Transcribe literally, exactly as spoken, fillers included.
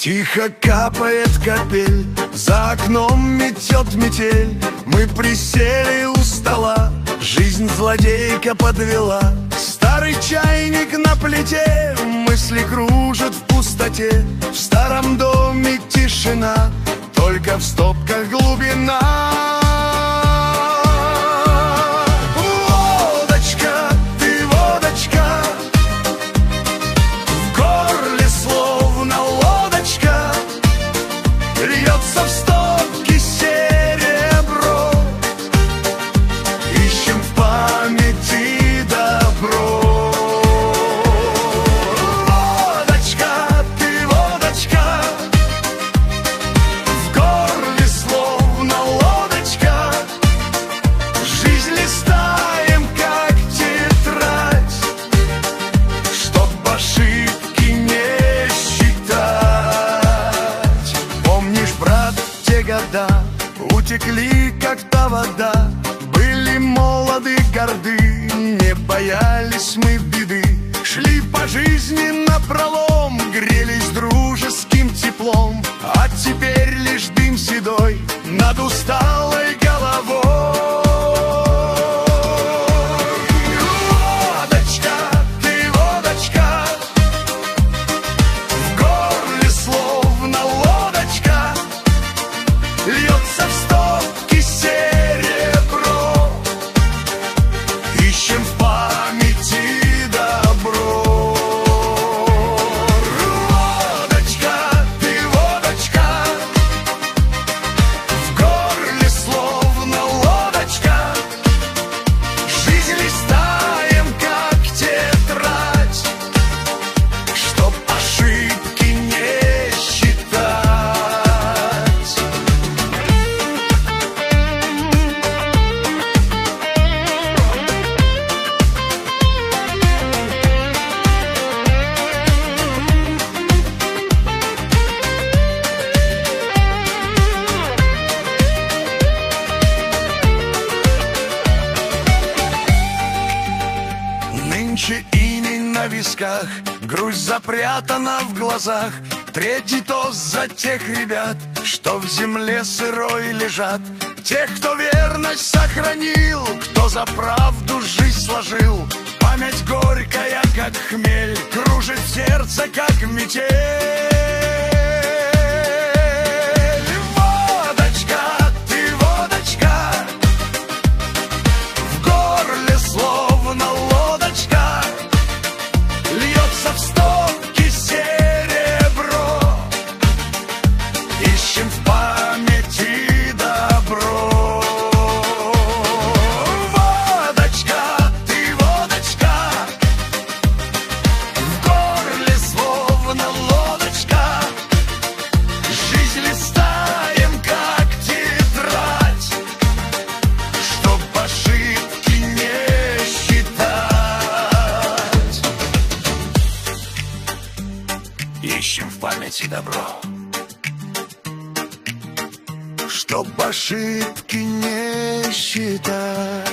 Тихо капает капель, за окном метет метель. Мы присели у стола, жизнь злодейка подвела. Старый чайник на плите, мысли кружат в пустоте. В старом доме тишина, только в стопках глубина. Водочка, ты водочка, в горле словно лодочка, льется в стопки серебро. Ищем в памяти добро. Водочка, ты водочка, в горле словно лодочка, жизнь листаем, как тетрадь, чтоб ошибки не считать. Помнишь, брат, те года утекли, как та вода. Были молоды, горды, не боялись мы беды. Шли по жизни напролом, грелись дружеским теплом. А теперь лишь дым седой над усталой головой. Водочка, ты водочка, в горле словно лодочка, льется в стопки серебро. Ищем в памяти добро. Водочка, ты водочка, в горле словно лодочка, жизнь листаем, как тетрадь, чтоб ошибки не считать. Нынче иней на висках, грусть запрятана в глазах. Третий тост за тех ребят, что в земле сырой лежат. Тех, кто верность сохранил, кто за правду жизнь сложил. Память горькая, как хмель, кружит сердце, как метель. Водочка, ты водочка, в горле словно лодочка, льется в стопки серебро. Ищем в памяти добро. Водочка, ты водочка, в горле словно лодочка, жизнь листаем, как тетрадь, чтоб ошибки не считать. Ищем в памяти добро, чтоб ошибки не считать.